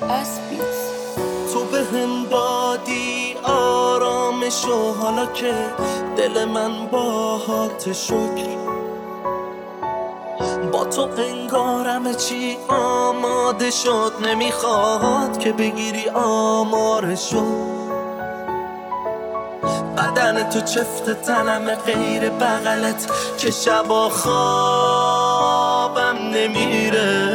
اسپیز تو به هم دادی آرامشو، حالا که دل من باهات شکر. با تو انگارم چی آماده شد، نمیخواد که بگیری آمارشو. بدن تو چفت تنم غیر بغلت که شبا خوابم نمیره.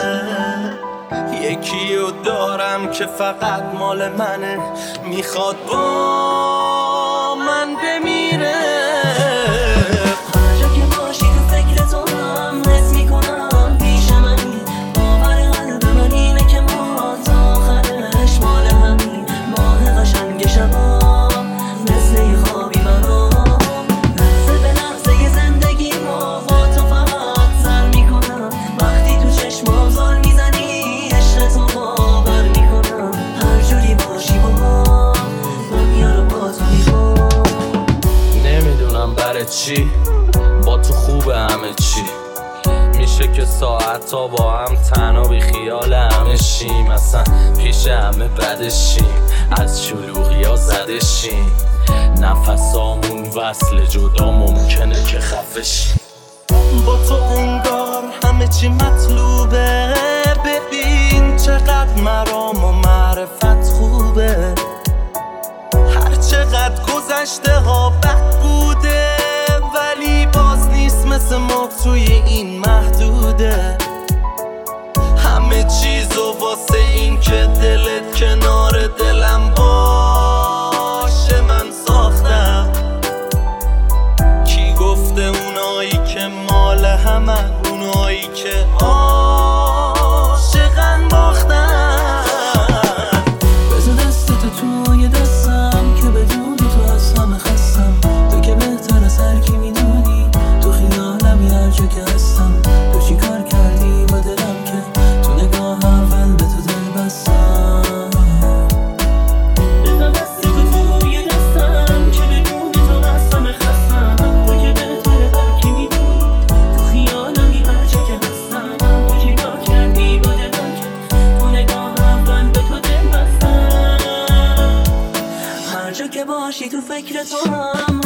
یکیو دارم که فقط مال منه، میخواد با من بمیره. هر جا که باشی تو فکر تو هم حس میکنم پیش منی. باور قلب من اینه که ما تا آخرش مال همین. ماه قشنگ شبا مثل یه خوابی منو لحظه به لحظه زندگی ما با تو فقط سر میکنم. وقتی تو چشمام زل میزنی عشق تو باور میکنم. هر جوری باشی با ما دنیا رو با تو میخوام. نمیدونم برای چی با تو خوبه همه چی. میشه که ساعت تا با هم تنها بی خیال همه شیم، اصلا پیش همه بدشیم، از شلوغی ها زده شیم. نفسامون وصل جدا ممکنه که خفه شیم. با تو انگار همه چی مطلوبه. ببین چقدر مرام و معرفت خوبه. هر چقدر گذشته ها بد بوده، ولی باز نیست مثل ما توی این محدوده. همه چیزو واسه این که دلت کنار دلم باشه من ساختم. کی گفته اونایی که مال همن، اونایی که عاشقن باختن. بذار دستتو توی دستم که بدون تو از همه خستم. تو که بهتر از هر کی میدونی، تو خیالم هر جا که هستم. تو چی کار کردی با دلم که تو نگاه اول به تو دل بستم. بذار دستتو توی دستم که بدون تو از همه خستم. تو که بهتر از هر کی میدونی، تو خیالم هر جا که هستم. تو چی کار کردی با دلم که تو نگاه اول به تو دل بستم. هر جا که باشی تو فکر تو هم